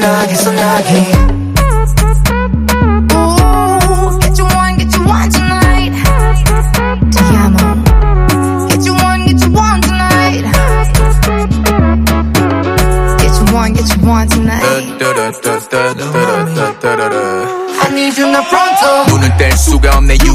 소나기 소나기. Ooh, get you one tonight. Te amo. Get you one tonight. Get you one tonight. I need you now pronto. 눈을 뗄 수가 없네. You